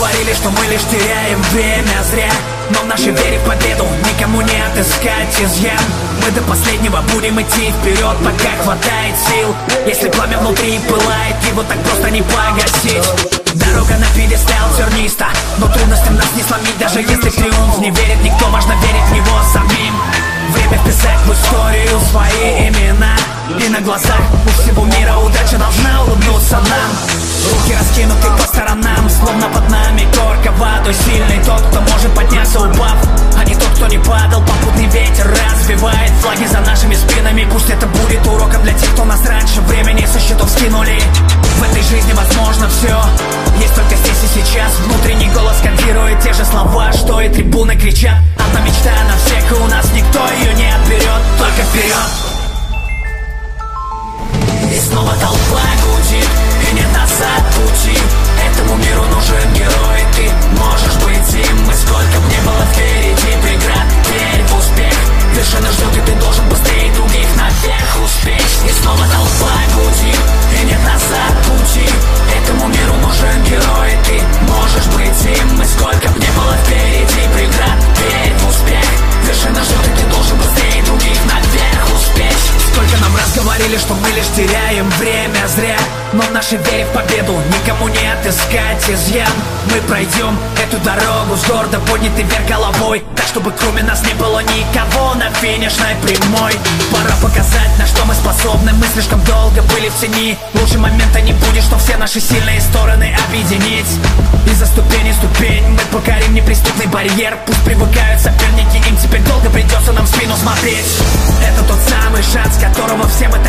говорили, что мы лишь теряем время зря, но в нашей вере в победу никому не отыскать изъян. Мы до последнего будем идти вперед, пока хватает сил. Если пламя внутри пылает, его так просто не погасить. Дорога на пьедестал терниста, но трудностям нас не сломить. Даже если в триумф не верит никто, важно верить в него самим. Время вписать в историю свои имена, и на глазах у всего мира удача должна улыбнуться нам. Руки раскинуты по сторонам, словно под нами горка водой. Сильный тот, кто может подняться, упав, а не тот, кто не падал. Попутный ветер развивает флаги за нашими спинами. Пусть это будет уроком для тех, кто нас раньше времени со счетов скинули. В этой жизни возможно все, есть только здесь и сейчас. Внутренний голос скандирует те же слова, что и трибуны кричат. Одна мечта на всех, и у нас никто ее не отберет. Только вперед! И снова толпа гудит, и нет назад пути. Этому миру нужен герой, ты можешь быть им. И сколько б не было впереди преград, верь в успех. Вершина ждет, и ты должен быстрее других наверх успеть. И снова толпа гудит, и нет назад пути. Этому миру нужен герой, ты можешь быть им. И сколько б не было впереди преград, верь в успех. Вершина ждет, и ты должен быстрее других наверх успеть. Сколько нам раз говорили, что мы лишь теряем время зря, но в нашей вере в победу никому не отыскать изъян. Мы пройдем эту дорогу с гордо поднятой вверх головой, так чтобы кроме нас не было никого на финишной прямой. Пора показать, на что мы способны. Мы слишком долго были в тени. Лучше момента не будет, что все наши сильные стороны объединить. И за ступень мы покорим неприступный барьер. Пусть привыкают соперники, им теперь долго придется нам в спину смотреть. Это тот самый шанс, которого все мы